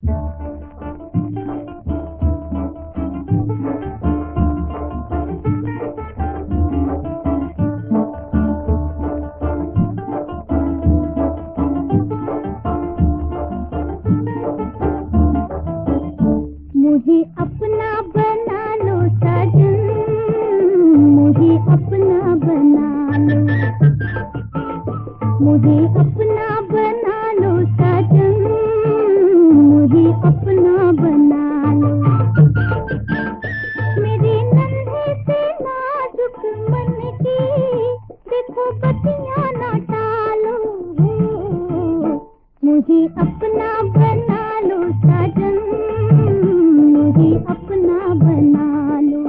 मुझे अपना बना लो साजन, मुझे अपना बना लो, मुझे अपना बना लो साजन, मुझे अपना बना लो। मेरे नन्हे से नाजुक मन की देखो बत्तियां ना टालो, मुझे अपना बना लो साजन, मुझे अपना बना लो।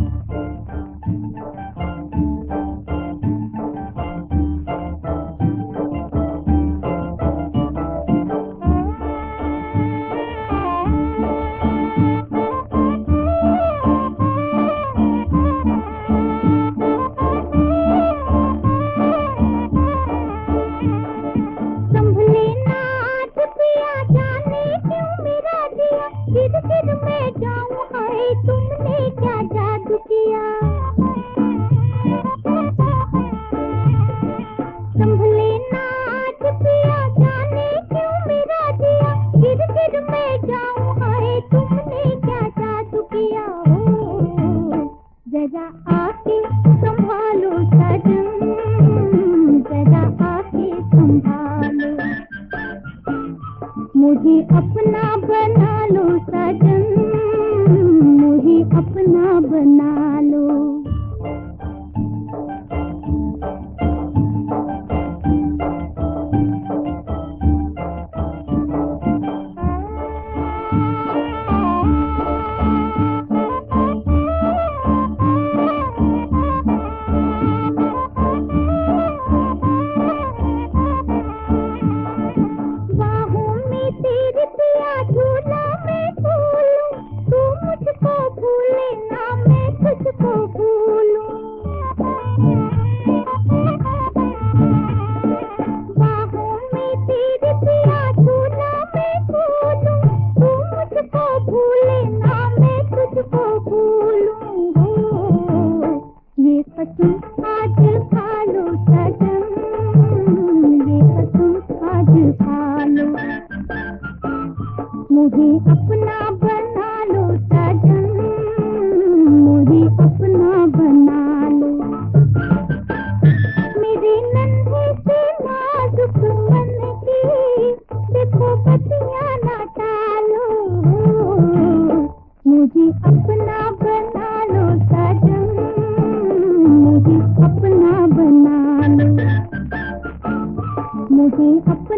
संभले ना पिया जाने क्यों मेरा दिया, गिर गिर मैं जाऊं हाय तुमने क्या जादू किया। संभले ना पिया जाने क्यों मेरा दिया, गिर गिर मैं जाऊं हाय तुमने क्या जादू किया। ओ जरा आके संभालो साजन, जरा आके संभालो, मुझे अपना बना लो साजन, मुझे अपना बना लो। बाहों में तेरे पिया झूला मैं झूलूं, तू मुझको भूले ना मैं तुझको भूलूं। बाहों में तेरे पिया झूला मैं झूलूं, तू मुझको भूले ना मैं तुझको भूलूं। हो ये कसम आज खा लो सजन, ये कसम आज खा लो, मुझे अपना बना लो साजन, मुझे अपना बना लो। मेरे नन्हे से नाजुक मन की देखो बत्तियां ना टालो, मुझे अपना बना लो साजन, मुझे अपना बना लो, मुझे